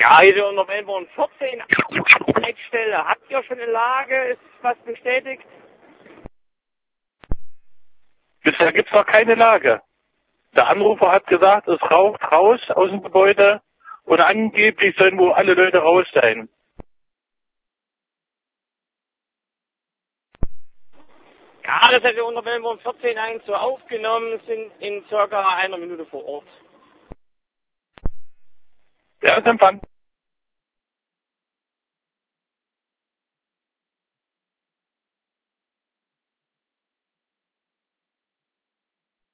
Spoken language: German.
Ja, hier unter Melbourne 14 Stelle. Habt ihr schon eine Lage? Ist was bestätigt? Bisher gibt's noch keine Lage. Der Anrufer hat gesagt, es raucht raus aus dem Gebäude und angeblich sollen wohl alle Leute raus sein. Ja, das hätte unter Melbourne 14.1 so aufgenommen, sind in circa einer Minute vor Ort. Ja, ist Empfang.